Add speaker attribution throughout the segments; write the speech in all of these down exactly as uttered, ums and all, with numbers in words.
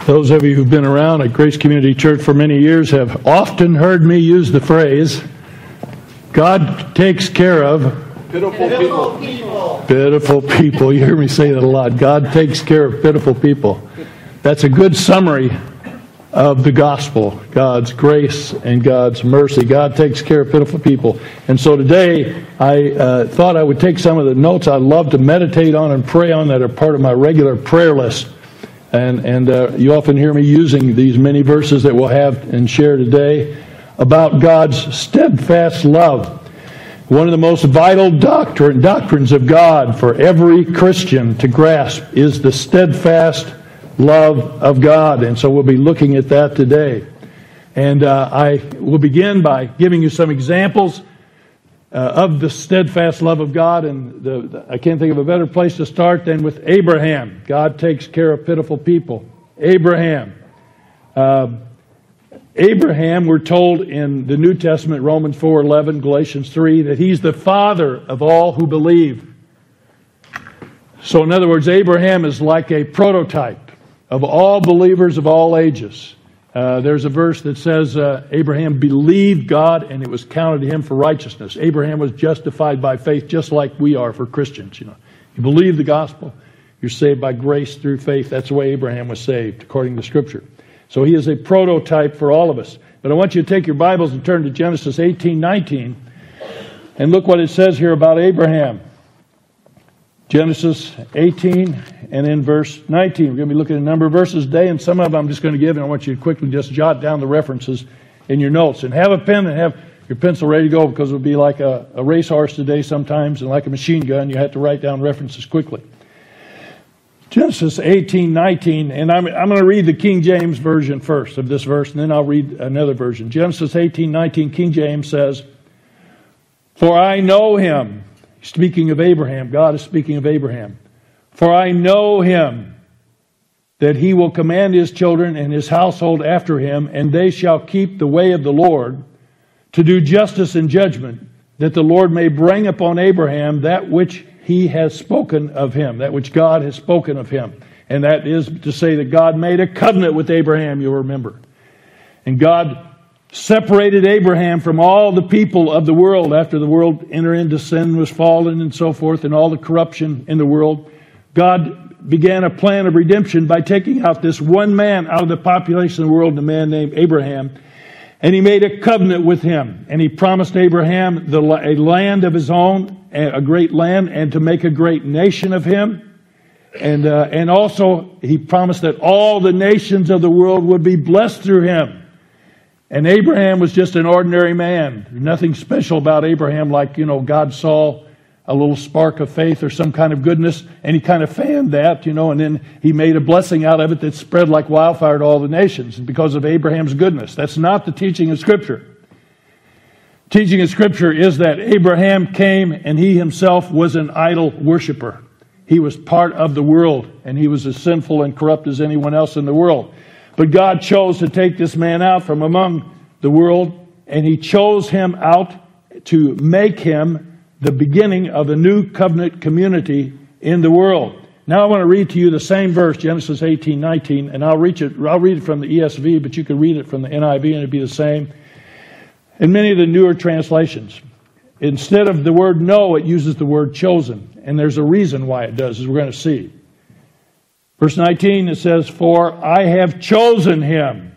Speaker 1: Those of you who've been around at Grace Community Church for many years have often heard me use the phrase, God takes care of
Speaker 2: pitiful people. people.
Speaker 1: Pitiful people. You hear me say that a lot. God takes care of pitiful people. That's a good summary of the gospel. God's grace and God's mercy. God takes care of pitiful people. And so today, I uh, thought I would take some of the notes I love to meditate on and pray on that are part of my regular prayer list. And, and uh, you often hear me using these many verses that we'll have and share today about God's steadfast love. One of the most vital doctrine, doctrines of God for every Christian to grasp is the steadfast love of God. And so we'll be looking at that today. And uh, I will begin by giving you some examples uh, of the steadfast love of God. And the, the, I can't think of a better place to start than with Abraham. God takes care of pitiful people. Abraham. Uh, Abraham, we're told in the New Testament, Romans four eleven, Galatians three, that he's the father of all who believe. So in other words, Abraham is like a prototype of all believers of all ages. Uh, there's a verse that says, uh, Abraham believed God and it was counted to him for righteousness. Abraham was justified by faith just like we are for Christians. You know, you believe the gospel, you're saved by grace through faith. That's the way Abraham was saved, according to Scripture. So he is a prototype for all of us. But I want you to take your Bibles and turn to Genesis eighteen nineteen and look what it says here about Abraham. Genesis eighteen and in verse nineteen. We're going to be looking at a number of verses today, and some of them I'm just going to give, and I want you to quickly just jot down the references in your notes. And have a pen and have your pencil ready to go, because it'll be like a, a racehorse today sometimes, and like a machine gun, you have to write down references quickly. Genesis eighteen nineteen, and I'm, I'm going to read the King James Version first of this verse, and then I'll read another version. Genesis eighteen nineteen, King James says, "For I know him," speaking of Abraham, God is speaking of Abraham, "for I know him, that he will command his children and his household after him, and they shall keep the way of the Lord, to do justice and judgment, that the Lord may bring upon Abraham that which he has spoken of him," that which God has spoken of him. And that is to say that God made a covenant with Abraham, you'll remember. And God separated Abraham from all the people of the world after the world entered into sin, was fallen and so forth, and all the corruption in the world. God began a plan of redemption by taking out this one man out of the population of the world, a man named Abraham. And he made a covenant with him. And he promised Abraham the, a land of his own, a great land, and to make a great nation of him. And, uh, and also he promised that all the nations of the world would be blessed through him. And Abraham was just an ordinary man. Nothing special about Abraham, like, you know, God saw a little spark of faith or some kind of goodness, and he kind of fanned that, you know, and then he made a blessing out of it that spread like wildfire to all the nations because of Abraham's goodness. That's not the teaching of Scripture. Teaching of Scripture is that Abraham came and he himself was an idol worshiper. He was part of the world, and he was as sinful and corrupt as anyone else in the world. But God chose to take this man out from among the world, and he chose him out to make him the beginning of a new covenant community in the world. Now I want to read to you the same verse, Genesis eighteen nineteen, and I'll read it, I'll read it from the E S V, but you can read it from the N I V and it'd be the same. In many of the newer translations, instead of the word know, it uses the word chosen. And there's a reason why it does, as we're going to see. Verse nineteen, it says, "For I have chosen him."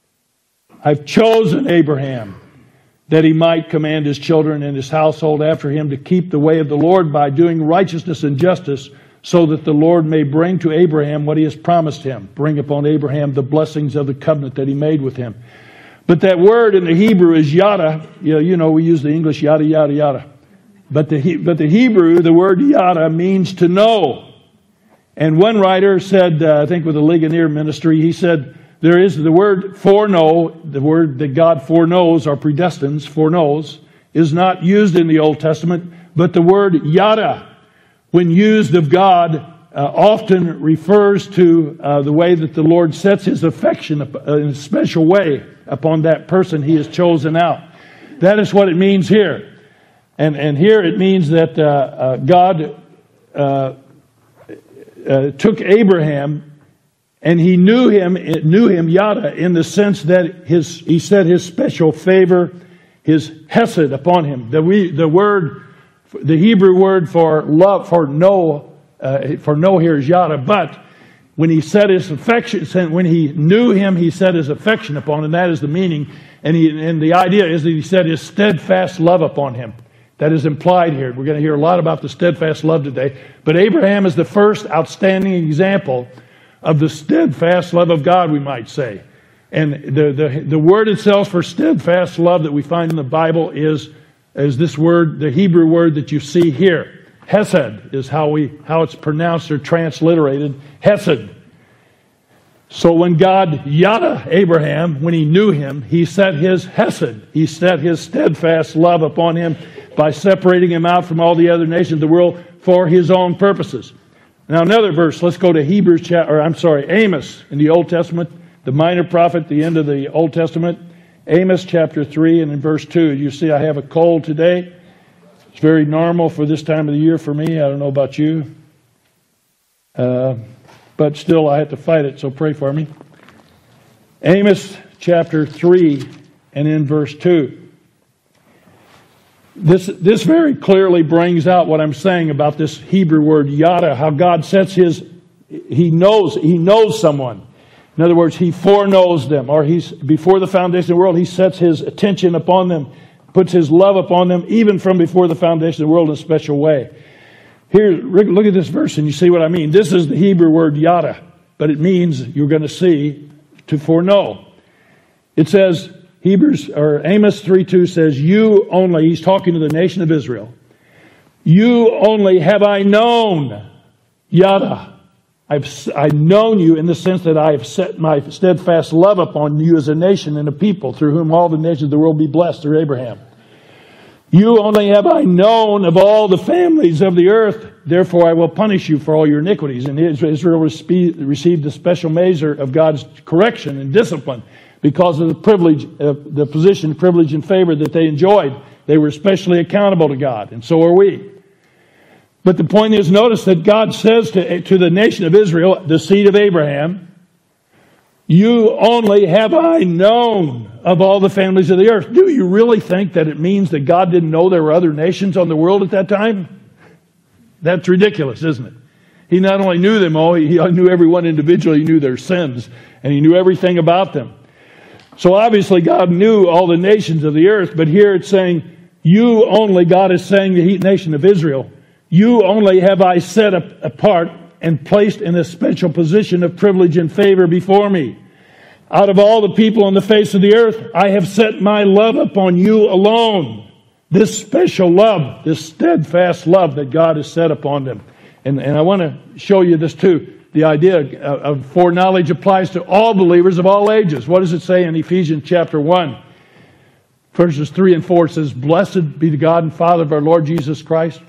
Speaker 1: I've chosen Abraham, that he might command his children and his household after him to keep the way of the Lord by doing righteousness and justice, so that the Lord may bring to Abraham what he has promised him. Bring upon Abraham the blessings of the covenant that he made with him. But that word in the Hebrew is yada. You know, you know we use the English yada, yada, yada. But the, but the Hebrew, the word yada, means to know. And one writer said, uh, I think with the Ligonier ministry, he said, there is the word foreknow, the word that God foreknows or predestines, foreknows, is not used in the Old Testament, but the word yada, when used of God, uh, often refers to uh, the way that the Lord sets his affection in a special way upon that person he has chosen out. That is what it means here. And, and here it means that uh, uh, God uh, uh, took Abraham And he knew him, knew him, yada, in the sense that his, he said his special favor, his hesed upon him. The, we, the word, the Hebrew word for love, for no, uh, for no here is yada, but when he set his affection, when he knew him, he set his affection upon him. That is the meaning. And, he, and the idea is that he set his steadfast love upon him. That is implied here. We're going to hear a lot about the steadfast love today. But Abraham is the first outstanding example of the steadfast love of God, we might say. And the, the, the word itself for steadfast love that we find in the Bible is, is this word, the Hebrew word that you see here. Hesed is how we how it's pronounced or transliterated. Hesed. So when God yada Abraham, when he knew him, he set his hesed, he set his steadfast love upon him by separating him out from all the other nations of the world for his own purposes. Now another verse, let's go to Hebrews, chapter, or I'm sorry, Amos in the Old Testament, the minor prophet, the end of the Old Testament. Amos chapter three and in verse two. You see I have a cold today. It's very normal for this time of the year for me. I don't know about you. Uh, but still I have to fight it, so pray for me. Amos chapter three and in verse two. This, this very clearly brings out what I'm saying about this Hebrew word yada, how God sets his, he knows, he knows someone. In other words, he foreknows them, or he's, before the foundation of the world, he sets his attention upon them, puts his love upon them, even from before the foundation of the world in a special way. Here, look at this verse and you see what I mean. This is the Hebrew word yada, but it means, you're going to see, to foreknow. It says, Hebrews, or Amos three two says, you only, he's talking to the nation of Israel, you only have I known, yada. I've, I've known you in the sense that I have set my steadfast love upon you as a nation and a people through whom all the nations of the world be blessed through Abraham. You only have I known of all the families of the earth, therefore I will punish you for all your iniquities. And Israel received the special measure of God's correction and discipline because of the privilege, uh, the position, privilege, and favor that they enjoyed. They were especially accountable to God, and so are we. But the point is, notice that God says to, to the nation of Israel, the seed of Abraham, you only have I known of all the families of the earth. Do you really think that it means that God didn't know there were other nations on the world at that time? That's ridiculous, isn't it? He not only knew them all, he knew everyone individually, he knew their sins, and he knew everything about them. So obviously God knew all the nations of the earth, but here it's saying, you only, God is saying to the nation of Israel, you only have I set apart and placed in a special position of privilege and favor before me. Out of all the people on the face of the earth, I have set my love upon you alone. This special love, this steadfast love that God has set upon them. And, and I want to show you this too. The idea of foreknowledge applies to all believers of all ages. What does it say in Ephesians chapter one? Verses three and four, it says, blessed be the God and Father of our Lord Jesus Christ,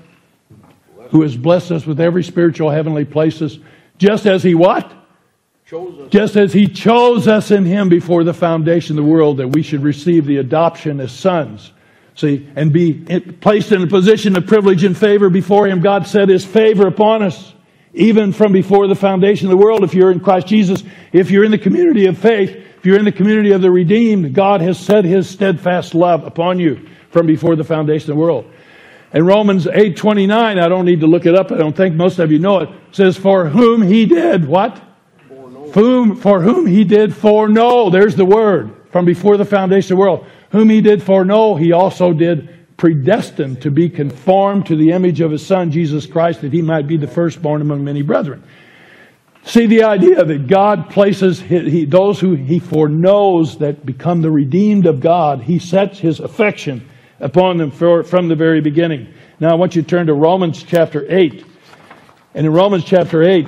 Speaker 1: who has blessed us with every spiritual heavenly places, just as He what?
Speaker 2: Chose us.
Speaker 1: Just as He chose us in Him before the foundation of the world, that we should receive the adoption as sons. See, and be placed in a position of privilege and favor before Him. God set His favor upon us, even from before the foundation of the world. If you're in Christ Jesus, if you're in the community of faith, if you're in the community of the redeemed, God has set His steadfast love upon you from before the foundation of the world. And Romans eight twenty-nine, I don't need to look it up, I don't think most of you know it, says, for whom He did, what? For whom, for whom He did foreknow, there's the word, from before the foundation of the world. Whom He did foreknow, He also did predestine to be conformed to the image of His Son, Jesus Christ, that He might be the firstborn among many brethren. See the idea that God places he, he, those who He foreknows that become the redeemed of God, He sets His affection upon them for, from the very beginning. Now I want you to turn to Romans chapter eight. And in Romans chapter eight,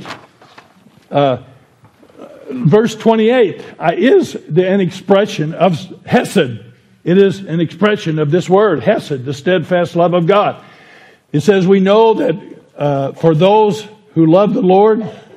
Speaker 1: uh, verse twenty-eight uh, is the, an expression of Hesed. It is an expression of this word, Hesed, the steadfast love of God. It says, we know that uh, for those who love the Lord,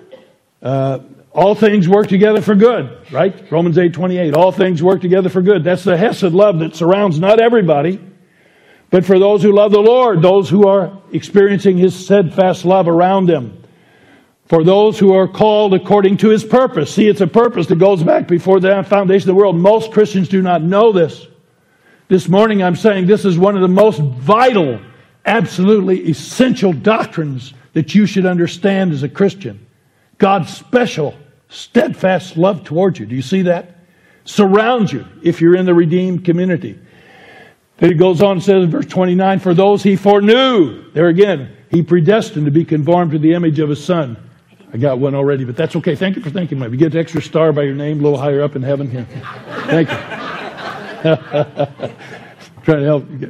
Speaker 1: uh, all things work together for good, right? Romans eight twenty-eight, all things work together for good. That's the Hesed love that surrounds not everybody, but for those who love the Lord, those who are experiencing His steadfast love around them. For those who are called according to His purpose. See, it's a purpose that goes back before the foundation of the world. Most Christians do not know this. This morning I'm saying this is one of the most vital, absolutely essential doctrines that you should understand as a Christian. God's special, steadfast love towards you. Do you see that? Surrounds you if you're in the redeemed community. Then it goes on and says in verse twenty-nine, for those He foreknew, there again, He predestined to be conformed to the image of His Son. I got one already, but that's okay. Thank you for thinking of me. You get an extra star by your name a little higher up in heaven here. Thank you. Trying to help you get.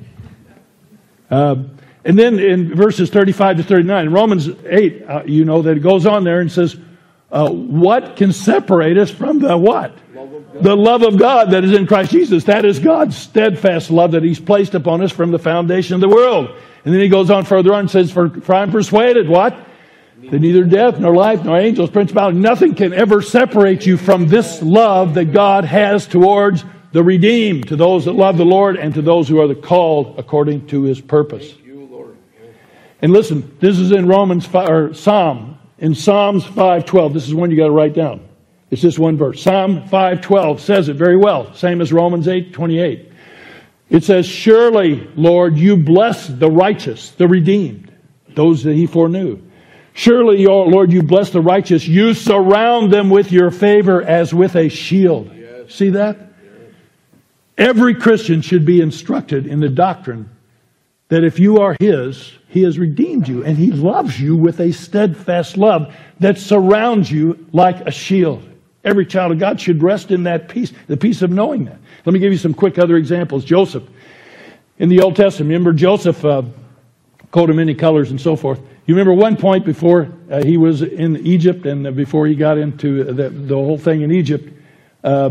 Speaker 1: Um, and then in verses thirty-five to thirty-nine, in Romans eight, uh, you know that it goes on there and says, uh, what can separate us from the what? Love the love of God that is in Christ Jesus. That is God's steadfast love that He's placed upon us from the foundation of the world. And then he goes on further on and says, for, for I am persuaded, what? That neither death, nor life, nor angels, principality, nothing can ever separate you from this love that God has towards the redeemed, to those that love the Lord and to those who are the called according to His purpose.
Speaker 2: Thank you, Lord.
Speaker 1: And listen, this is in Romans five, or Psalm, in Psalms five twelve. This is one you got to write down. It's just one verse. Psalm five twelve says it very well, same as Romans eight twenty-eight. It says, surely, Lord, you bless the righteous, the redeemed, those that He foreknew. Surely, Lord, you bless the righteous. You surround them with your favor as with a shield. Yes. See that? Yes. Every Christian should be instructed in the doctrine that if you are His, He has redeemed you, and He loves you with a steadfast love that surrounds you like a shield. Every child of God should rest in that peace, the peace of knowing that. Let me give you some quick other examples. Joseph, in the Old Testament, remember Joseph, uh, coat of many colors and so forth. You remember one point before uh, he was in Egypt and uh, before he got into the, the whole thing in Egypt, uh,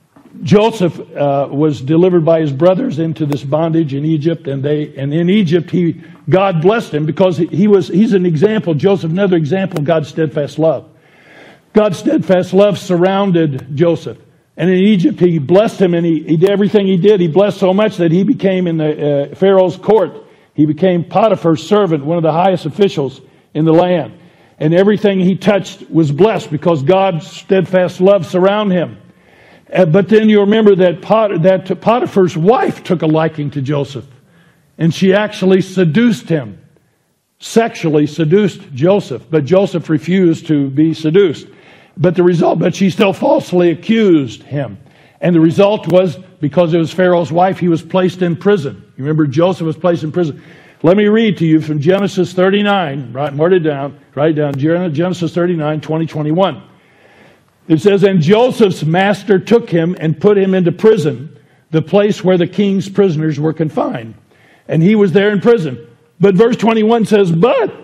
Speaker 1: Joseph uh, was delivered by his brothers into this bondage in Egypt, and they and in Egypt he God blessed him because he, he was he's an example. Joseph, another example of God's steadfast love. God's steadfast love surrounded Joseph. And in Egypt, He blessed him, and he, he did everything he did. He blessed so much that he became in the uh, Pharaoh's court. He became Potiphar's servant, one of the highest officials in the land. And everything he touched was blessed because God's steadfast love surrounded him. Uh, but then you remember that, Pot, that Potiphar's wife took a liking to Joseph. And she actually seduced him. Sexually seduced Joseph. But Joseph refused to be seduced. But the result, but she still falsely accused him. And the result was, because it was Pharaoh's wife, he was placed in prison. You remember Joseph was placed in prison. Let me read to you from Genesis thirty-nine, right, write it down, write it down, Genesis thirty-nine, twenty, twenty-one. It says, and Joseph's master took him and put him into prison, the place where the king's prisoners were confined. And he was there in prison. But verse twenty-one says, but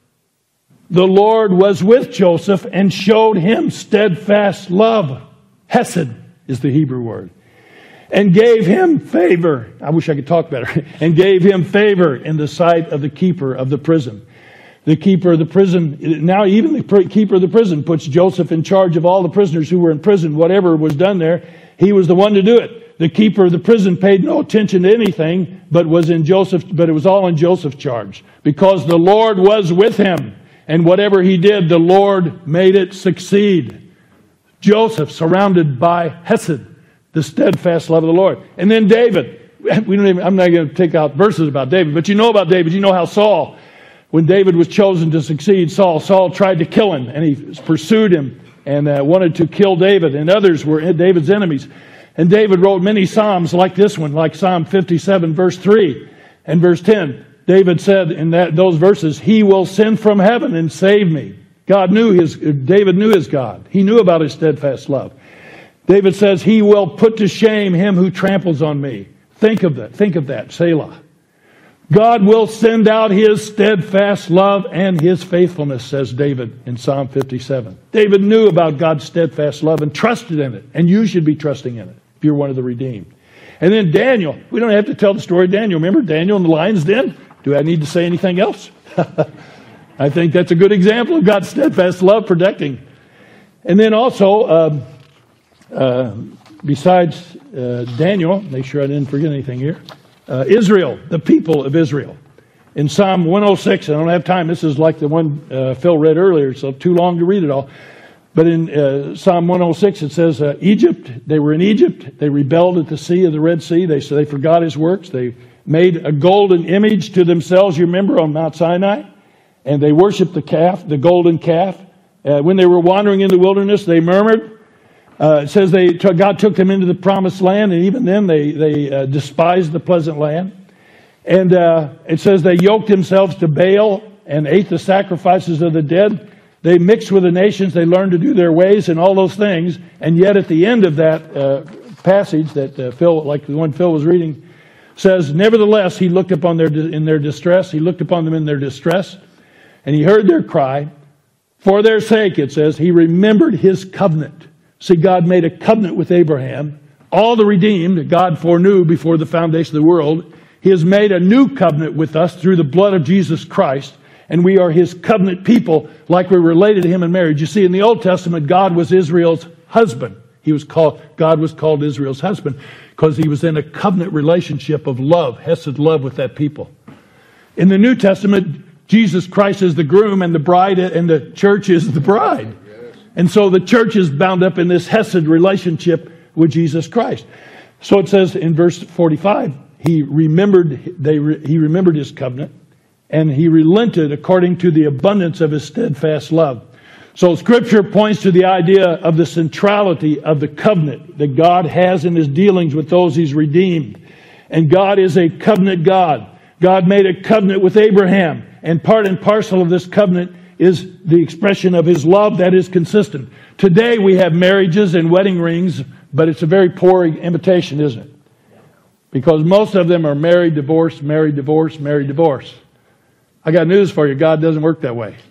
Speaker 1: the Lord was with Joseph and showed him steadfast love. Hesed is the Hebrew word. And gave him favor. I wish I could talk better. And gave him favor in the sight of the keeper of the prison. The keeper of the prison, now even the keeper of the prison puts Joseph in charge of all the prisoners who were in prison. Whatever was done there, he was the one to do it. The keeper of the prison paid no attention to anything, but was in Joseph, but it was all in Joseph's charge. Because the Lord was with him. And whatever he did, the Lord made it succeed. Joseph surrounded by Hesed, the steadfast love of the Lord. And then David. We don't even, I'm not going to take out verses about David, but you know about David. You know how Saul, when David was chosen to succeed Saul, Saul tried to kill him, and he pursued him and uh, wanted to kill David, and others were David's enemies. And David wrote many psalms like this one, like Psalm fifty-seven, verse three and verse ten. David said in that those verses, He will send from heaven and save me. God knew his, David knew his God. He knew about His steadfast love. David says, He will put to shame him who tramples on me. Think of that. Think of that. Selah. God will send out His steadfast love and His faithfulness, says David in Psalm fifty-seven. David knew about God's steadfast love and trusted in it. And you should be trusting in it if you're one of the redeemed. And then Daniel. We don't have to tell the story of Daniel. Remember Daniel in the lion's den? Do I need to say anything else? I think that's a good example of God's steadfast love protecting. And then also, um, uh, besides uh, Daniel, make sure I didn't forget anything here, uh, Israel, the people of Israel. In Psalm one oh six, I don't have time. This is like the one uh, Phil read earlier, so too long to read it all. But in uh, Psalm one oh six, it says, uh, Egypt, they were in Egypt. They rebelled at the sea of the Red Sea. They, so they forgot his works. They made a golden image to themselves, you remember, on Mount Sinai. And they worshiped the calf, the golden calf. Uh, when they were wandering in the wilderness, they murmured. Uh, it says they t- God took them into the promised land, and even then they, they uh, despised the pleasant land. And uh, it says they yoked themselves to Baal and ate the sacrifices of the dead. They mixed with the nations. They learned to do their ways and all those things. And yet at the end of that uh, passage that uh, Phil, like the one Phil was reading, says, nevertheless, he looked upon their in their distress. He looked upon them in their distress, and he heard their cry. For their sake, it says, he remembered his covenant. See, God made a covenant with Abraham. All the redeemed that God foreknew before the foundation of the world. He has made a new covenant with us through the blood of Jesus Christ. And we are his covenant people, like we're related to him in marriage. You see, in the Old Testament, God was Israel's husband. He was called, God was called Israel's husband because he was in a covenant relationship of love, hesed love with that people. In the New Testament, Jesus Christ is the groom and the bride, and the church is the bride. And so the church is bound up in this hesed relationship with Jesus Christ. So it says in verse forty-five, he remembered, they, he remembered his covenant, and he relented according to the abundance of his steadfast love. So Scripture points to the idea of the centrality of the covenant that God has in his dealings with those he's redeemed. And God is a covenant God. God made a covenant with Abraham. And part and parcel of this covenant is the expression of his love that is consistent. Today we have marriages and wedding rings, but it's a very poor imitation, isn't it? Because most of them are married, divorce, married, divorce, married, divorce. I got news for you. God doesn't work that way.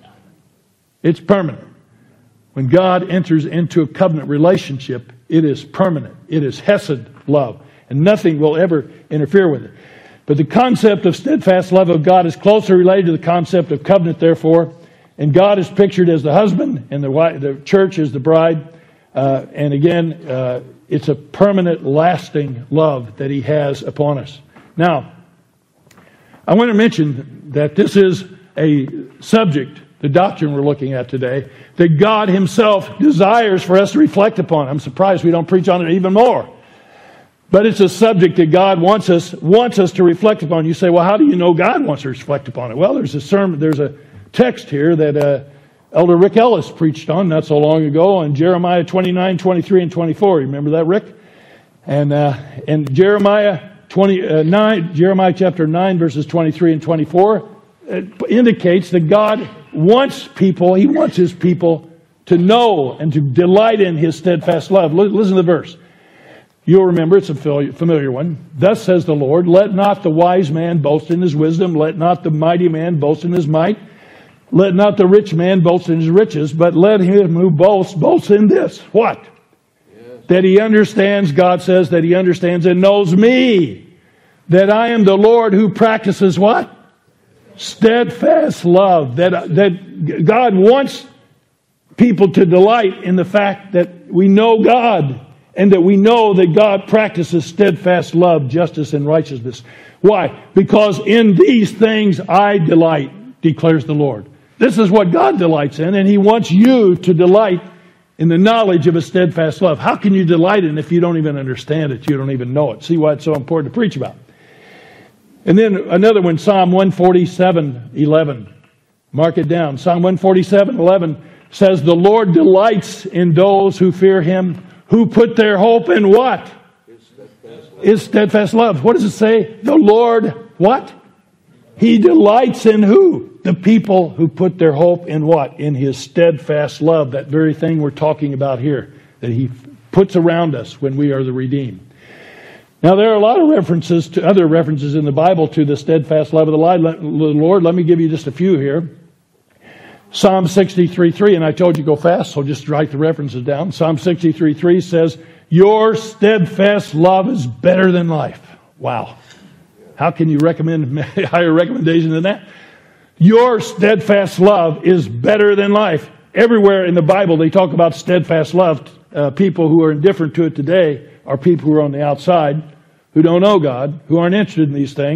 Speaker 1: It's permanent. When God enters into a covenant relationship, it is permanent. It is hesed love. And nothing will ever interfere with it. But the concept of steadfast love of God is closely related to the concept of covenant, therefore. And God is pictured as the husband, and the, wife, the church is the bride. Uh, and again, uh, it's a permanent, lasting love that he has upon us. Now, I want to mention that this is a subject, the doctrine we're looking at today, that God himself desires for us to reflect upon. I'm surprised we don't preach on it even more. But it's a subject that God wants us wants us to reflect upon. You say, well, how do you know God wants to reflect upon it? Well, there's a sermon, there's a text here that uh, Elder Rick Ellis preached on not so long ago on Jeremiah twenty-nine, twenty-three, and twenty-four. You remember that, Rick? And uh, in Jeremiah twenty-nine, Jeremiah chapter nine, verses twenty-three and twenty-four, it indicates that God wants people, he wants his people to know and to delight in his steadfast love. Listen to the verse. You'll remember, it's a familiar one. Thus says the Lord, let not the wise man boast in his wisdom, let not the mighty man boast in his might, let not the rich man boast in his riches, but let him who boasts, boast in this. What? Yes. That he understands, God says, that he understands and knows me, that I am the Lord who practices what? Steadfast love. That, that God wants people to delight in the fact that we know God, and that we know that God practices steadfast love, justice, and righteousness. Why? Because in these things I delight, declares the Lord. This is what God delights in, and he wants you to delight in the knowledge of a steadfast love. How can you delight in it if you don't even understand it? You don't even know it. See why it's so important to preach about. And then another one, Psalm one forty-seven, eleven. Mark it down. Psalm one forty-seven, eleven says, the Lord delights in those who fear him, who put their hope in what? His steadfast love. His steadfast love. What does it say? The Lord, what? He delights in who? The people who put their hope in what? In his steadfast love. That very thing we're talking about here. That he puts around us when we are the redeemed. Now there are a lot of references to other references in the Bible to the steadfast love of the Lord. Let me give you just a few here. Psalm sixty-three three, and I told you go fast, so just write the references down. Psalm sixty-three three says, your steadfast love is better than life. Wow. How can you recommend a higher recommendation than that? Your steadfast love is better than life. Everywhere in the Bible they talk about steadfast love. Uh, people who are indifferent to it today are people who are on the outside, who don't know God, who aren't interested in these things.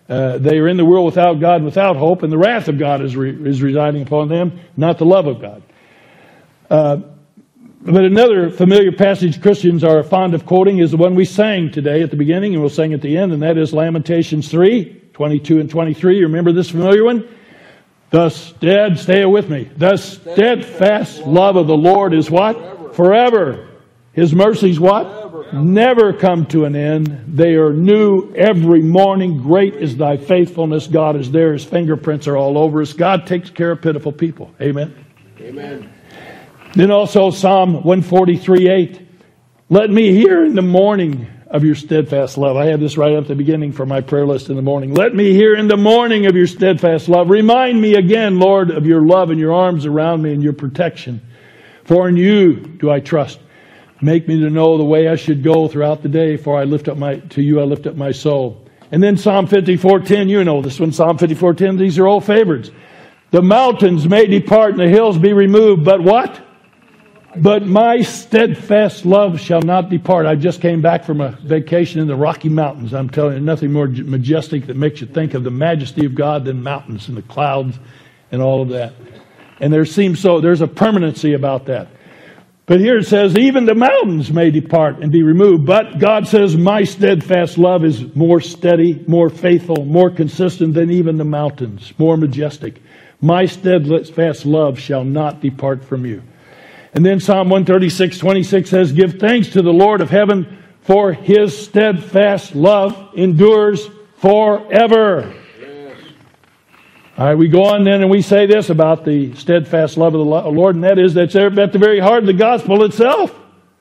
Speaker 1: Uh, they are in the world without God, without hope, and the wrath of God is, re- is residing upon them, not the love of God. Uh, but another familiar passage Christians are fond of quoting is the one we sang today at the beginning, and we'll sing at the end, and that is Lamentations three, twenty-two and twenty-three. You remember this familiar one? The stead, stay with me. The steadfast love of the Lord is what? Forever. His mercies what? Never come to an end. They are new every morning. Great is thy faithfulness. God is there. His fingerprints are all over us. God takes care of pitiful people. Amen.
Speaker 2: Amen.
Speaker 1: Then also Psalm one forty-three, eight. Let me hear in the morning of your steadfast love. I had this right at the beginning for my prayer list in the morning. Let me hear in the morning of your steadfast love. Remind me again, Lord, of your love and your arms around me and your protection. For in you do I trust. Make me to know the way I should go throughout the day, for I lift up my, to you I lift up my soul. And then Psalm fifty-four ten, you know this one, Psalm fifty-four ten, these are old favorites. The mountains may depart and the hills be removed, but what? But my steadfast love shall not depart. I just came back from a vacation in the Rocky Mountains. I'm telling you, nothing more majestic that makes you think of the majesty of God than mountains and the clouds and all of that. And there seems so, there's a permanency about that. But here it says, even the mountains may depart and be removed. But God says, my steadfast love is more steady, more faithful, more consistent than even the mountains, more majestic. My steadfast love shall not depart from you. And then Psalm one thirty-six, twenty-six says, give thanks to the Lord of heaven, for his steadfast love endures forever. Yes. All right, we go on then and we say this about the steadfast love of the Lord, and that is that's at the very heart of the gospel itself.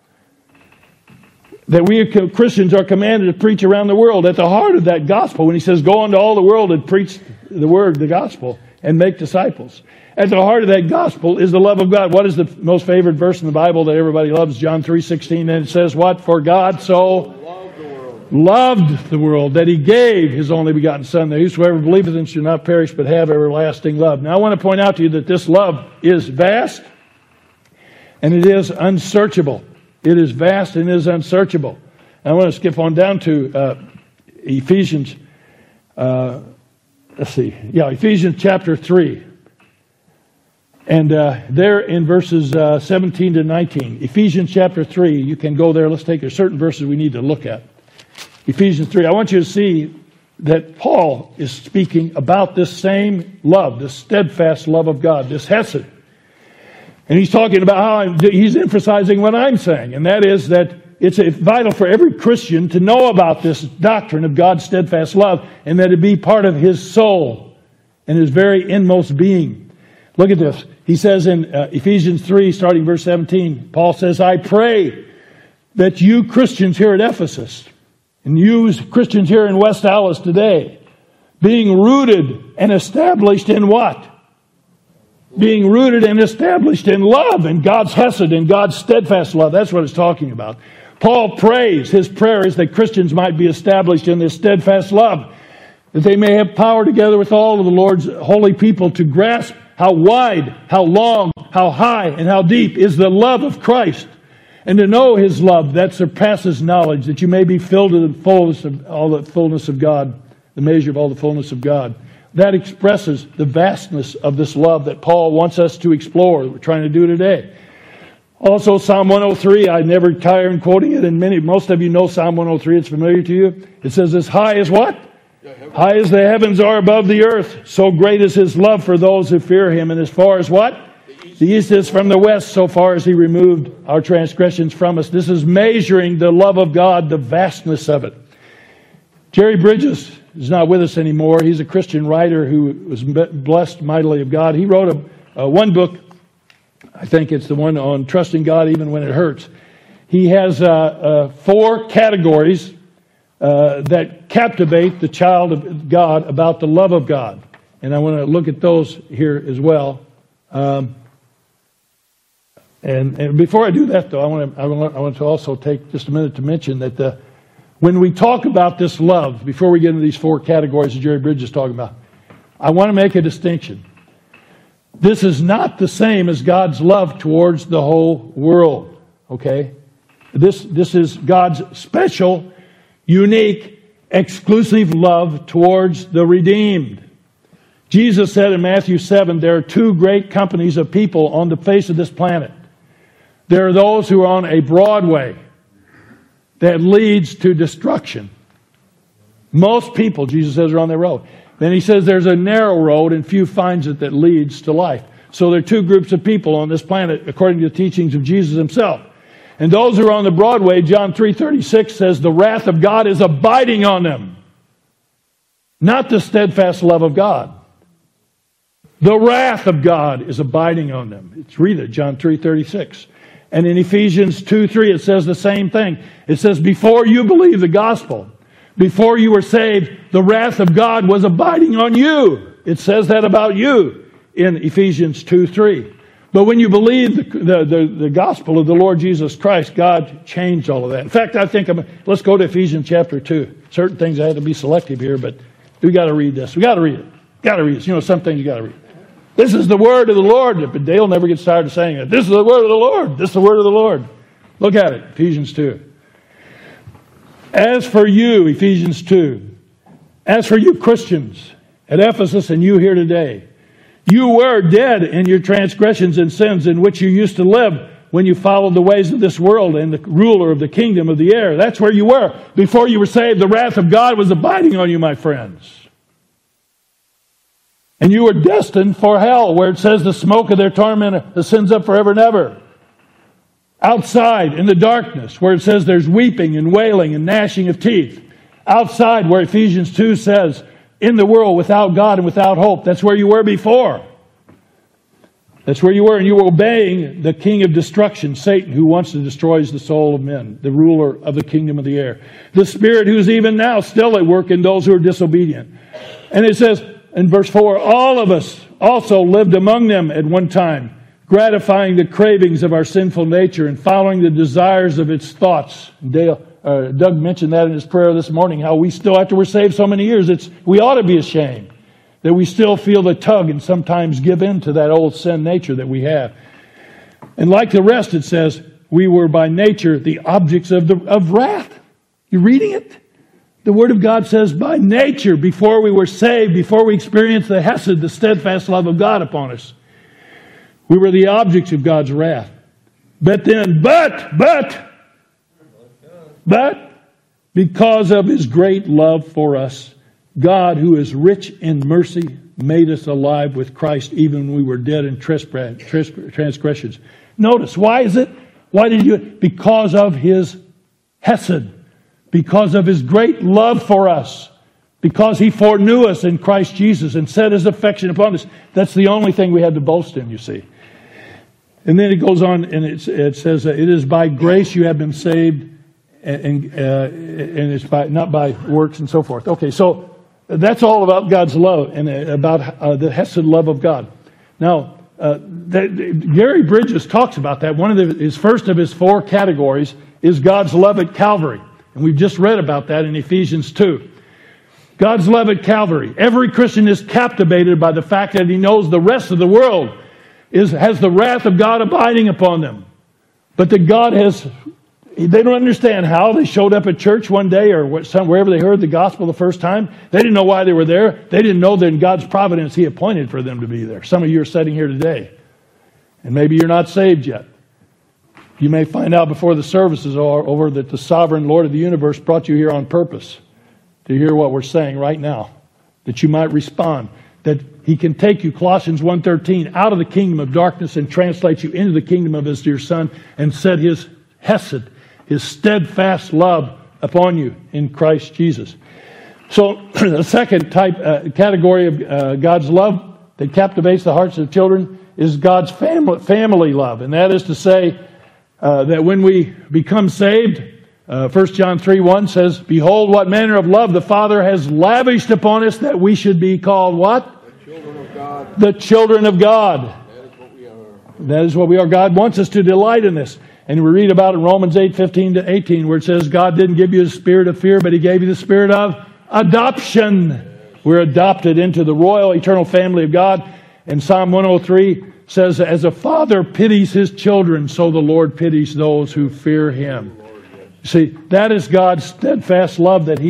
Speaker 1: That we Christians are commanded to preach around the world. At the heart of that gospel, when he says, go into all the world and preach the word, the gospel, and make disciples. At the heart of that gospel is the love of God. What is the most favorite verse in the Bible that everybody loves? John three sixteen. And it says what? For God so loved the world, loved the world that he gave his only begotten Son, that whosoever believeth in him shall not perish but have everlasting love. Now I want to point out to you that this love is vast and it is unsearchable. It is vast and it is unsearchable. And I want to skip on down to uh, Ephesians. Uh, let's see. Yeah, Ephesians chapter three. And uh, there in verses uh, seventeen to nineteen, Ephesians chapter three, you can go there. Let's take a certain verses we need to look at. Ephesians three, I want you to see that Paul is speaking about this same love, this steadfast love of God, this hesed. And he's talking about how I'm, he's emphasizing what I'm saying, and that is that it's vital for every Christian to know about this doctrine of God's steadfast love, and that it be part of his soul and his very inmost being. Look at this. He says in uh, Ephesians three, starting verse seventeen, Paul says, I pray that you Christians here at Ephesus, and you Christians here in West Allis today, being rooted and established in what? Being rooted and established in love, and God's hesed and God's steadfast love. That's what it's talking about. Paul prays, his prayer is that Christians might be established in this steadfast love, that they may have power together with all of the Lord's holy people to grasp how wide, how long, how high, and how deep is the love of Christ, and to know his love that surpasses knowledge, that you may be filled to the fullness of all the fullness of God, the measure of all the fullness of God. That expresses the vastness of this love that Paul wants us to explore. We're trying to do today. Also, Psalm one oh three, I never tire in quoting it, and many, most of you know Psalm one oh three. It's familiar to you. It says, as high as what? High as the heavens are above the earth, so great is his love for those who fear him. And as far as what? The east is from the west, so far as he removed our transgressions from us. This is measuring the love of God, the vastness of it. Jerry Bridges is not with us anymore. He's a Christian writer who was blessed mightily of God. He wrote a, a one book, I think it's the one on trusting God even when it hurts. He has uh, uh, four categories Uh, that captivate the child of God about the love of God. And I want to look at those here as well. Um, and, and before I do that, though, I want to I want, I want to also take just a minute to mention that the, when we talk about this love, before we get into these four categories that Jerry Bridges is talking about, I want to make a distinction. This is not the same as God's love towards the whole world. Okay? This, this is God's special, unique, exclusive love towards the redeemed. Jesus said in Matthew seven, there are two great companies of people on the face of this planet. There are those who are on a broad way that leads to destruction. Most people, Jesus says, are on that road. Then he says there's a narrow road and few finds it that leads to life. So there are two groups of people on this planet according to the teachings of Jesus himself. And those who are on the broad way, John three thirty-six says the wrath of God is abiding on them. Not the steadfast love of God. The wrath of God is abiding on them. It's read it, John three thirty-six. And in Ephesians two three it says the same thing. It says before you believe the gospel, before you were saved, the wrath of God was abiding on you. It says that about you in Ephesians two three. But when you believe the, the, the, the gospel of the Lord Jesus Christ, God changed all of that. In fact, I think, I'm, let's go to Ephesians chapter two. Certain things I had to be selective here, but we got to read this. We got to read it. Got to read it. You know, some things you got to read. This is the word of the Lord. But Dale never gets tired of saying it. This is the word of the Lord. This is the word of the Lord. Look at it. Ephesians two. As for you, Ephesians two, as for you Christians at Ephesus and you here today, you were dead in your transgressions and sins in which you used to live when you followed the ways of this world and the ruler of the kingdom of the air. That's where you were. Before you were saved, the wrath of God was abiding on you, my friends. And you were destined for hell, where it says the smoke of their torment ascends up forever and ever. Outside, in the darkness, where it says there's weeping and wailing and gnashing of teeth. Outside, where Ephesians two says, in the world without God and without hope. That's where you were before. That's where you were, and you were obeying the king of destruction, Satan, who wants to destroy the soul of men, the ruler of the kingdom of the air. The spirit who's even now still at work in those who are disobedient. And it says in verse four, all of us also lived among them at one time, gratifying the cravings of our sinful nature and following the desires of its thoughts. Dale, uh, Doug mentioned that in his prayer this morning, how we still, after we're saved so many years, it's we ought to be ashamed that we still feel the tug and sometimes give in to that old sin nature that we have. And like the rest, it says, we were by nature the objects of, the, of wrath. You reading it? The Word of God says, by nature, before we were saved, before we experienced the hesed, the steadfast love of God upon us, we were the objects of God's wrath. But then, but, but, but, because of His great love for us, God, who is rich in mercy, made us alive with Christ even when we were dead in transgressions. Notice, why is it? Why did you? Because of His hesed. Because of His great love for us. Because He foreknew us in Christ Jesus and set His affection upon us. That's the only thing we had to boast in, you see. And then it goes on and it, it says, it is by grace you have been saved, and, uh, and it's by not by works and so forth. Okay, so that's all about God's love and about uh, the hesed love of God. Now, uh, that, Gary Bridges talks about that. One of the, his first of his four categories is God's love at Calvary. And we've just read about that in Ephesians two. God's love at Calvary. Every Christian is captivated by the fact that he knows the rest of the world is has the wrath of God abiding upon them. But that God has, they don't understand how they showed up at church one day or wherever they heard the gospel the first time. They didn't know why they were there. They didn't know that in God's providence He appointed for them to be there. Some of you are sitting here today, and maybe you're not saved yet. You may find out before the services are over that the sovereign Lord of the universe brought you here on purpose to hear what we're saying right now, that you might respond, that He can take you, Colossians one thirteen, out of the kingdom of darkness and translate you into the kingdom of His dear Son and set His hesed, His steadfast love upon you in Christ Jesus. So the second type, uh, category of uh, God's love that captivates the hearts of children is God's family, family love. And that is to say uh, that when we become saved, uh, First John three one says, behold what manner of love the Father has lavished upon us that we should be called what?
Speaker 2: The children of God.
Speaker 1: The children of God.
Speaker 2: That is what we are.
Speaker 1: That is what we are. God wants us to delight in this. And we read about it in Romans eight fifteen to eighteen, where it says, God didn't give you the spirit of fear, but He gave you the spirit of adoption. We're adopted into the royal, eternal family of God. And Psalm one oh three says, as a father pities his children, so the Lord pities those who fear Him. See, that is God's steadfast love that He has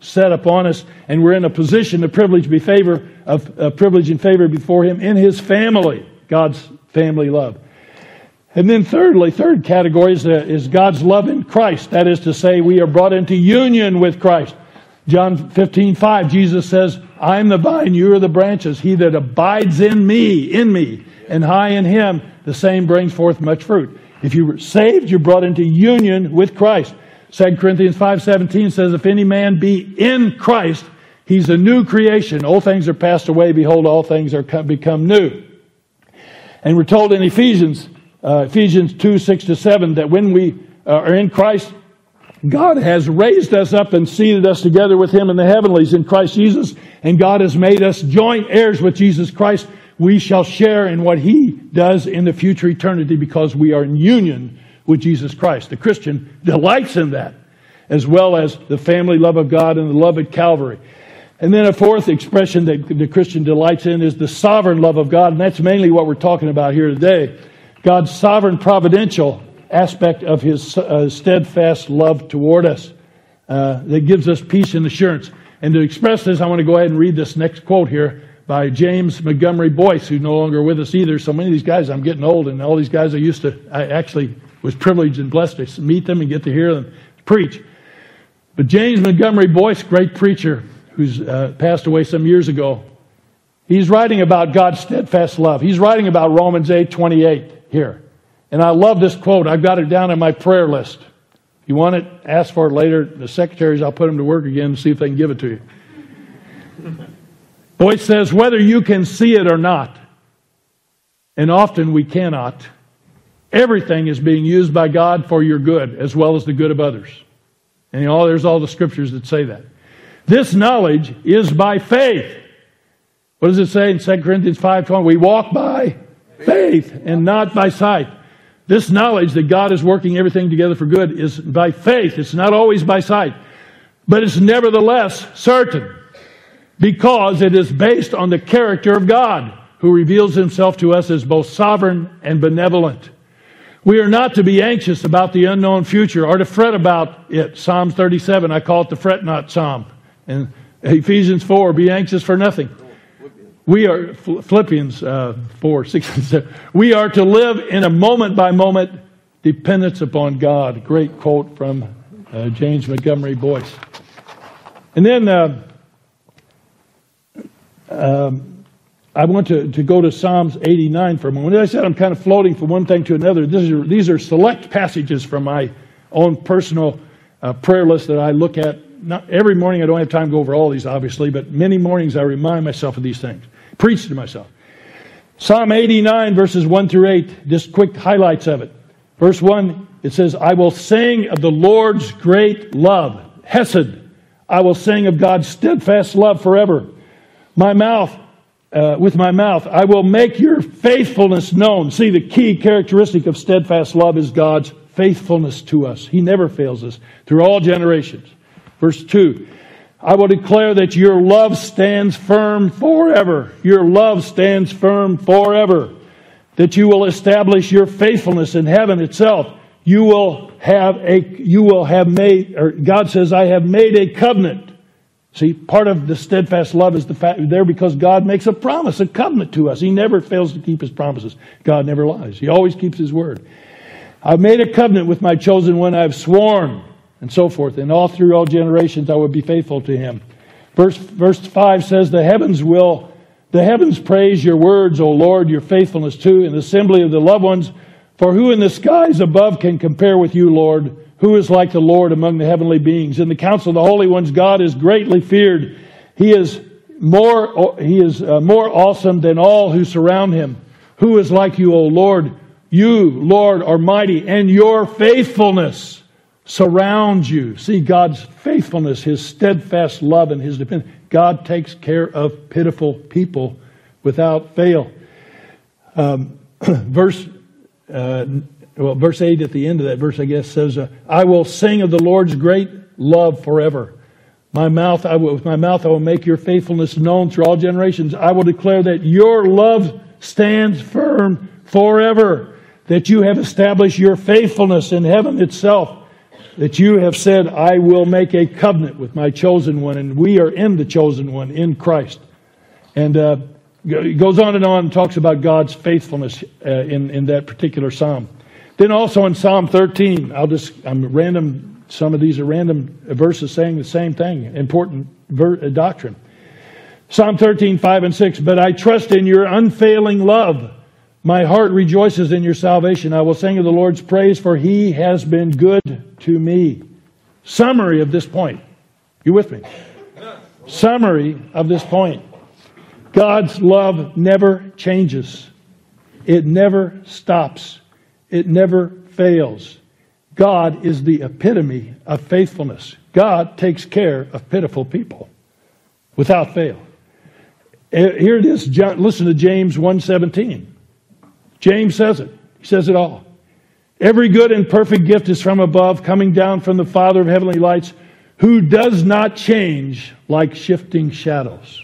Speaker 1: set upon us, and we're in a position of privilege, be favor of uh, privilege and favor before Him in His family, God's family love. And then thirdly, third category is, uh, is God's love in Christ. That is to say, we are brought into union with Christ. John fifteen five, Jesus says, I am the vine, you are the branches. He that abides in me, in me, and I in him, the same brings forth much fruit. If you were saved, you're brought into union with Christ. Second Corinthians five seventeen says, if any man be in Christ, he's a new creation. Old things are passed away. Behold, all things are become new. And we're told in Ephesians, uh, Ephesians two, six to seven, that when we are in Christ, God has raised us up and seated us together with Him in the heavenlies in Christ Jesus. And God has made us joint heirs with Jesus Christ. We shall share in what He does in the future eternity because we are in union with Jesus Christ. The Christian delights in that, as well as the family love of God and the love at Calvary. And then a fourth expression that the Christian delights in is the sovereign love of God. And that's mainly what we're talking about here today. God's sovereign providential aspect of His uh, steadfast love toward us uh, that gives us peace and assurance. And to express this, I want to go ahead and read this next quote here by James Montgomery Boyce, who's no longer with us either. So many of these guys, I'm getting old, and all these guys I used to, I actually was privileged and blessed to meet them and get to hear them preach. But James Montgomery Boyce, great preacher who's uh, passed away some years ago, he's writing about God's steadfast love. He's writing about Romans eight twenty-eight here. And I love this quote. I've got it down on my prayer list. If you want it, ask for it later. The secretaries, I'll put them to work again and see if they can give it to you. Boyce says, whether you can see it or not, and often we cannot, everything is being used by God for your good as well as the good of others. And you know, there's all the scriptures that say that. This knowledge is by faith. What does it say in Second Corinthians five twenty? We walk by faith and not by sight. This knowledge that God is working everything together for good is by faith. It's not always by sight. But it's nevertheless certain, because it is based on the character of God, who reveals Himself to us as both sovereign and benevolent. We are not to be anxious about the unknown future or to fret about it. Psalm thirty-seven, I call it the fret not psalm. And Ephesians four, be anxious for nothing. We are, Philippians uh, four, six, and seven. We are to live in a moment-by-moment dependence upon God. Great quote from uh, James Montgomery Boyce. And then uh, um, I want to, to go to Psalms eighty-nine for a moment. As I said, I'm kind of floating from one thing to another. These are, these are select passages from my own personal uh, prayer list that I look at. Not every morning. I don't have time to go over all these, obviously, but many mornings I remind myself of these things. Preach to myself. Psalm eighty-nine, verses one through eight, just quick highlights of it. Verse one, it says, I will sing of the Lord's great love, Hesed. I will sing of God's steadfast love forever. My mouth, uh, with my mouth, I will make your faithfulness known. See, the key characteristic of steadfast love is God's faithfulness to us. He never fails us through all generations. Verse two, I will declare that your love stands firm forever. Your love stands firm forever. That you will establish your faithfulness in heaven itself. You will have a, you will have made, or God says, I have made a covenant. See, part of the steadfast love is the fact there because God makes a promise, a covenant to us. He never fails to keep His promises. God never lies. He always keeps His word. I've made a covenant with my chosen one. I've sworn. And so forth. And all through all generations I will be faithful to Him. Verse, verse five says, The heavens will, the heavens praise your words, O Lord, your faithfulness too, in the assembly of the loved ones. For who in the skies above can compare with you, Lord? Who is like the Lord among the heavenly beings? In the council of the holy ones, God is greatly feared. He is more, he is uh, more awesome than all who surround Him. Who is like you, O Lord? You, Lord, are mighty, and your faithfulness surrounds you. See God's faithfulness, His steadfast love, and His dependence. God takes care of pitiful people without fail. Um, verse, uh, well, verse eight at the end of that verse, I guess, says, uh, "I will sing of the Lord's great love forever. My mouth, I will, with my mouth, I will make your faithfulness known through all generations. I will declare that your love stands firm forever. That you have established your faithfulness in heaven itself." that you have said, I will make a covenant with my chosen one, and we are in the chosen one in Christ. And uh, it goes on and on and talks about God's faithfulness uh, in, in that particular psalm. Then also in Psalm thirteen, I'll just, I'm random, some of these are random verses saying the same thing, important ver- doctrine. Psalm thirteen, five and six, but I trust in your unfailing love. My heart rejoices in your salvation. I will sing of the Lord's praise, for he has been good to me. Summary of this point. You with me? Summary of this point. God's love never changes. It never stops. It never fails. God is the epitome of faithfulness. God takes care of pitiful people without fail. Here it is. Listen to James one seventeen. James says it. He says it all. Every good and perfect gift is from above, coming down from the Father of heavenly lights, who does not change like shifting shadows.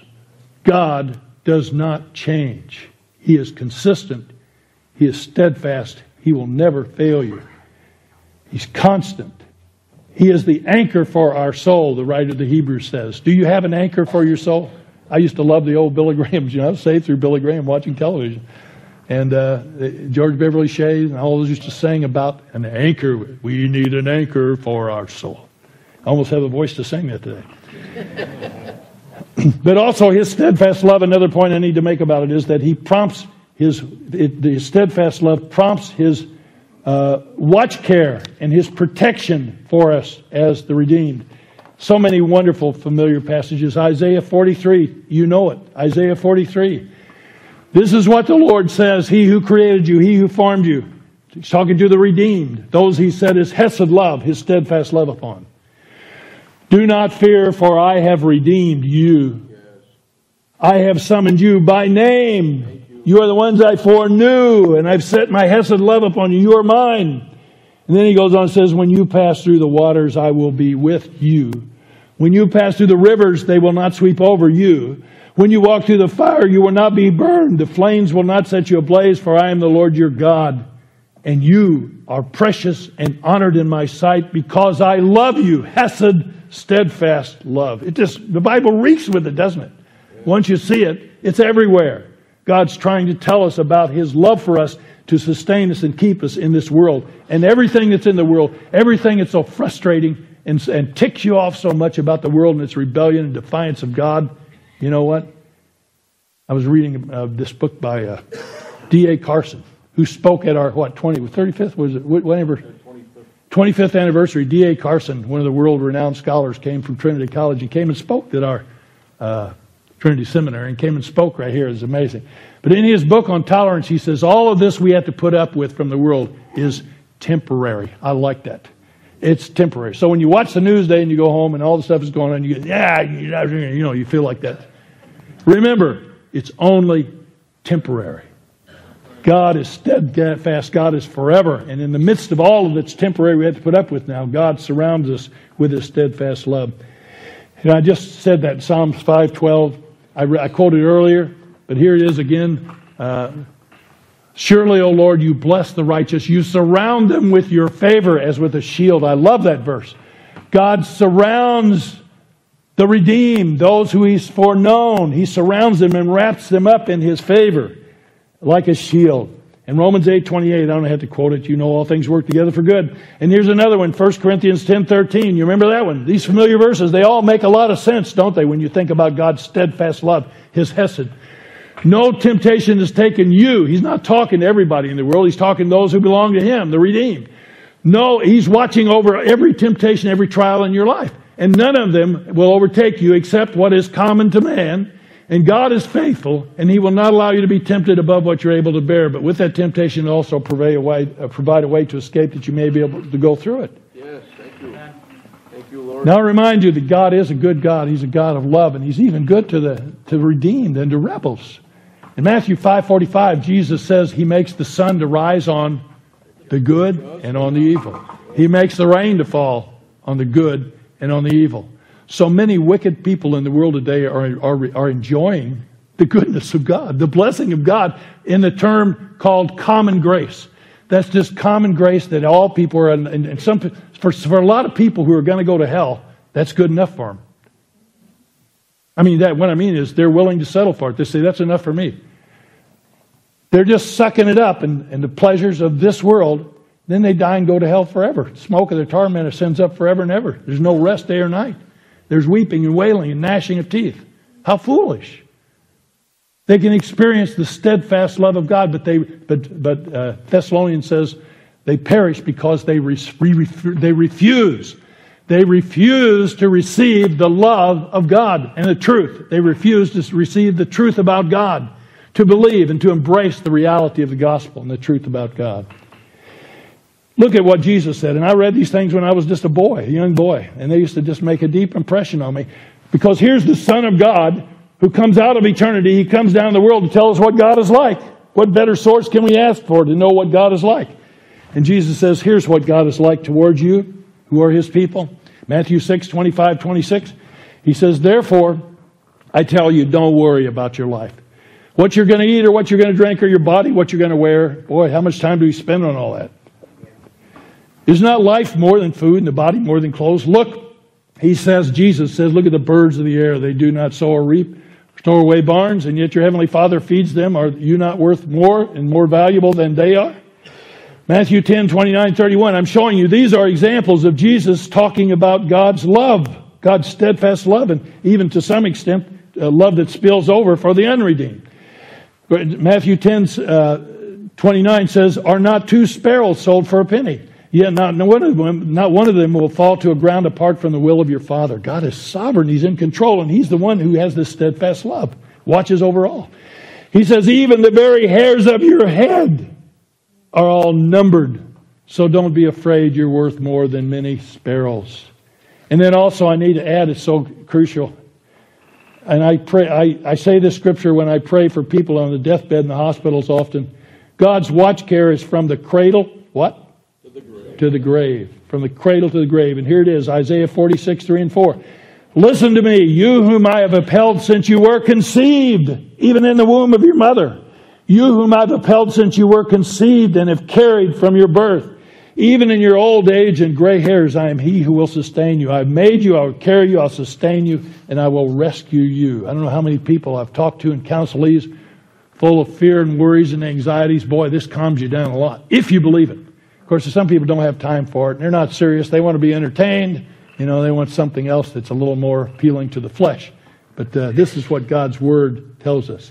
Speaker 1: God does not change. He is consistent. He is steadfast. He will never fail you. He's constant. He is the anchor for our soul, the writer of the Hebrews says. Do you have an anchor for your soul? I used to love the old Billy Grahams. You know, I was saved through Billy Graham watching television. And uh, George Beverly Shea and all those used to sing about an anchor. We need an anchor for our soul. I almost have a voice to sing that today. But also his steadfast love, another point I need to make about it is that he prompts his, it, his steadfast love prompts his uh, watch care and his protection for us as the redeemed. So many wonderful familiar passages. Isaiah forty-three, you know it. Isaiah forty-three. This is what the Lord says, he who created you, he who formed you. He's talking to the redeemed. Those he said his hesed love, his steadfast love upon. Do not fear, for I have redeemed you. I have summoned you by name. You are the ones I foreknew, and I've set my hesed love upon you. You are mine. And then he goes on and says, when you pass through the waters, I will be with you. When you pass through the rivers, they will not sweep over you. When you walk through the fire, you will not be burned. The flames will not set you ablaze, for I am the Lord your God. And you are precious and honored in my sight because I love you. Hesed, steadfast love. It just, the Bible reeks with it, doesn't it? Once you see it, it's everywhere. God's trying to tell us about his love for us to sustain us and keep us in this world. And everything that's in the world, everything that's so frustrating and, and ticks you off so much about the world and its rebellion and defiance of God. You know what? I was reading uh, this book by uh, D A Carson, who spoke at our, what, twentieth, thirty-fifth, was it, whatever? twenty-fifth anniversary. D A Carson, one of the world-renowned scholars, came from Trinity College and came and spoke at our uh, Trinity Seminary and came and spoke right here. It's amazing. But in his book on tolerance, he says, all of this we have to put up with from the world is temporary. I like that. It's temporary. So when you watch the news day and you go home and all the stuff is going on, you get, yeah, you know, you feel like that. Remember, it's only temporary. God is steadfast. God is forever. And in the midst of all of that's temporary we have to put up with now, God surrounds us with his steadfast love. And I just said that in Psalms five twelve. I, re- I quoted earlier, but here it is again. Uh, Surely, O Lord, you bless the righteous. You surround them with your favor as with a shield. I love that verse. God surrounds the redeemed, those who he's foreknown. He surrounds them and wraps them up in his favor like a shield. In Romans eight twenty-eight, I don't have to quote it. You know all things work together for good. And here's another one, First Corinthians ten thirteen. You remember that one? These familiar verses, they all make a lot of sense, don't they, when you think about God's steadfast love, his hesed. No temptation has taken you. He's not talking to everybody in the world. He's talking to those who belong to him, the redeemed. No, he's watching over every temptation, every trial in your life. And none of them will overtake you except what is common to man. And God is faithful, and he will not allow you to be tempted above what you're able to bear. But with that temptation, also provide a way, uh, provide a way to escape that you may be able to go through it.
Speaker 2: Yes, thank you. Thank you, Lord.
Speaker 1: Now I remind you that God is a good God. He's a God of love, and he's even good to the to the redeemed and to rebels. In Matthew five forty-five, Jesus says he makes the sun to rise on the good and on the evil. He makes the rain to fall on the good and on the evil. So many wicked people in the world today are, are, are enjoying the goodness of God, the blessing of God in the term called common grace. That's just common grace that all people are, and, and some, for, for a lot of people who are going to go to hell, that's good enough for them. I mean, that what I mean is they're willing to settle for it. They say, that's enough for me. They're just sucking it up and, and the pleasures of this world. Then they die and go to hell forever. Smoke of the torment ascends up forever and ever. There's no rest day or night. There's weeping and wailing and gnashing of teeth. How foolish. They can experience the steadfast love of God, but they, but, but uh, Thessalonians says they perish because they, re, re, they refuse. They refuse to receive the love of God and the truth. They refuse to receive the truth about God, to believe and to embrace the reality of the gospel and the truth about God. Look at what Jesus said. And I read these things when I was just a boy, a young boy. And they used to just make a deep impression on me. Because here's the Son of God who comes out of eternity. He comes down to the world to tell us what God is like. What better source can we ask for to know what God is like? And Jesus says, here's what God is like towards you, who are His people. Matthew six, twenty-five, twenty-six. He says, therefore, I tell you, don't worry about your life. What you're going to eat or what you're going to drink or your body, what you're going to wear. Boy, how much time do we spend on all that? Is not life more than food and the body more than clothes? Look, he says, Jesus says, look at the birds of the air. They do not sow or reap, store away barns, and yet your heavenly Father feeds them. Are you not worth more and more valuable than they are? Matthew ten, twenty-nine, thirty-one. I'm showing you these are examples of Jesus talking about God's love, God's steadfast love, and even to some extent, uh, love that spills over for the unredeemed. Matthew ten, twenty-nine says, are not two sparrows sold for a penny? Yet not one of them, not one of them will fall to a ground apart from the will of your Father. God is sovereign. He's in control, and He's the one who has this steadfast love. Watches over all. He says, even the very hairs of your head are all numbered. So don't be afraid. You're worth more than many sparrows. And then also I need to add, it's so crucial. And I pray, I, I say this scripture when I pray for people on the deathbed in the hospitals often. God's watch care is from the cradle, what? To the grave. To the grave. From the cradle to the grave. And here it is, Isaiah forty-six, three and four. Listen to me, you whom I have upheld since you were conceived, even in the womb of your mother. You whom I've upheld since you were conceived and have carried from your birth. Even in your old age and gray hairs, I am He who will sustain you. I've made you, I will carry you, I'll sustain you, and I will rescue you. I don't know how many people I've talked to in counselees full of fear and worries and anxieties. Boy, this calms you down a lot, if you believe it. Of course, some people don't have time for it, and they're not serious. They want to be entertained. You know, they want something else that's a little more appealing to the flesh. But uh, this is what God's Word tells us.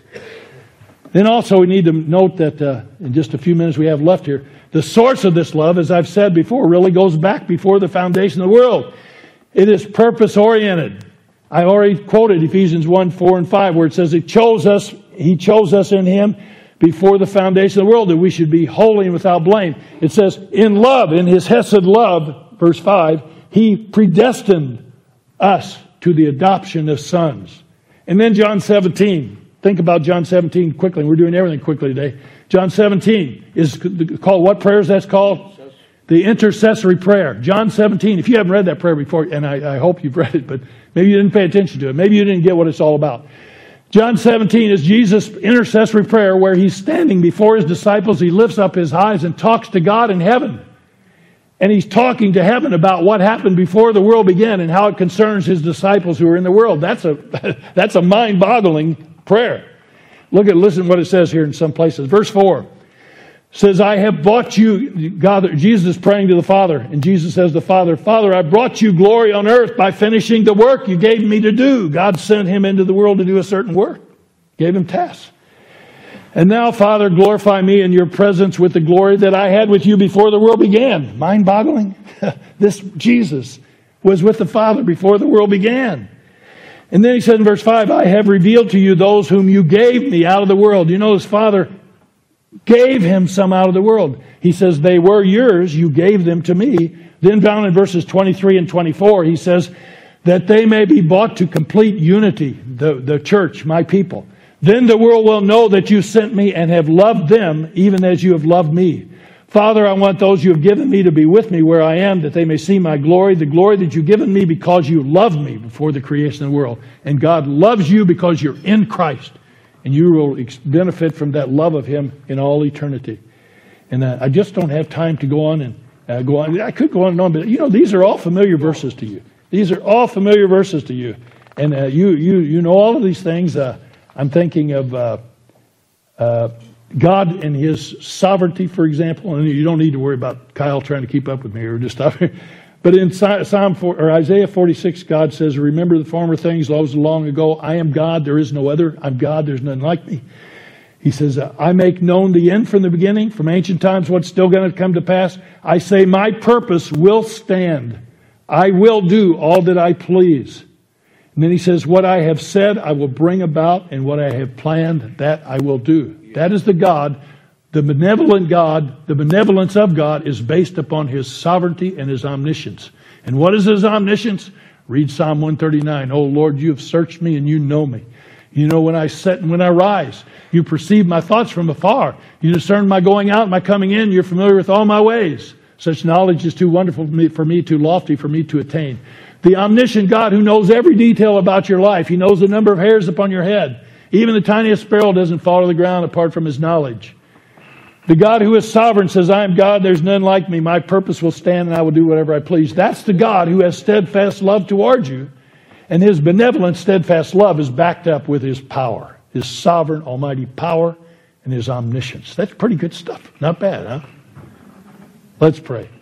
Speaker 1: Then also we need to note that uh, in just a few minutes we have left here, the source of this love, as I've said before, really goes back before the foundation of the world. It is purpose-oriented. I already quoted Ephesians one, four, and five, where it says, He chose us, He chose us in Him before the foundation of the world, that we should be holy and without blame. It says, in love, in His Hesed love, verse five, He predestined us to the adoption of sons. And then John seventeen. Think about John seventeen quickly. We're doing everything quickly today. John seventeen is called, what prayer is that called? The intercessory prayer. John seventeen. If you haven't read that prayer before, and I, I hope you've read it, but maybe you didn't pay attention to it. Maybe you didn't get what it's all about. John seventeen is Jesus' intercessory prayer where He's standing before His disciples. He lifts up His eyes and talks to God in heaven. And He's talking to heaven about what happened before the world began and how it concerns His disciples who are in the world. That's a, that's a mind-boggling prayer. Look at, listen to what it says here in some places. Verse four says, I have brought you, God, Jesus is praying to the Father, and Jesus says to the Father, Father, I brought you glory on earth by finishing the work you gave me to do. God sent Him into the world to do a certain work. Gave Him tasks. And now, Father, glorify me in your presence with the glory that I had with you before the world began. Mind-boggling? This Jesus was with the Father before the world began. And then He said in verse five, I have revealed to you those whom you gave me out of the world. You know, His Father gave Him some out of the world. He says, they were yours, you gave them to me. Then down in verses twenty-three and twenty-four, He says, that they may be brought to complete unity, the, the church, my people. Then the world will know that you sent me and have loved them, even as you have loved me. Father, I want those you have given me to be with me where I am, that they may see my glory, the glory that you've given me because you loved me before the creation of the world. And God loves you because you're in Christ. And you will benefit from that love of Him in all eternity. And uh, I just don't have time to go on and uh, go on. I could go on and on, but you know, these are all familiar verses to you. These are all familiar verses to you. And uh, you, you, you know all of these things. Uh, I'm thinking of uh, uh, God and His sovereignty, for example. And you don't need to worry about Kyle trying to keep up with me or just stop here. But in Psalm four, or Isaiah forty-six, God says, "Remember the former things, those long ago. I am God, there is no other. I'm God, there's none like me." He says, "I make known the end from the beginning, from ancient times, what's still going to come to pass. I say, my purpose will stand. I will do all that I please." And then he says, "What I have said, I will bring about, and what I have planned, that I will do." That is the God, the benevolent God. The benevolence of God is based upon His sovereignty and His omniscience. And what is His omniscience? Read Psalm one thirty-nine. "O Lord, you have searched me and you know me. You know when I sit and when I rise. You perceive my thoughts from afar. You discern my going out and my coming in. You're familiar with all my ways. Such knowledge is too wonderful for me, for me, too lofty for me to attain." The omniscient God who knows every detail about your life. He knows the number of hairs upon your head. Even the tiniest sparrow doesn't fall to the ground apart from His knowledge. The God who is sovereign says, "I am God, there's none like me. My purpose will stand and I will do whatever I please." That's the God who has steadfast love towards you. And His benevolent, steadfast love is backed up with His power. His sovereign, almighty power and His omniscience. That's pretty good stuff. Not bad, huh? Let's pray.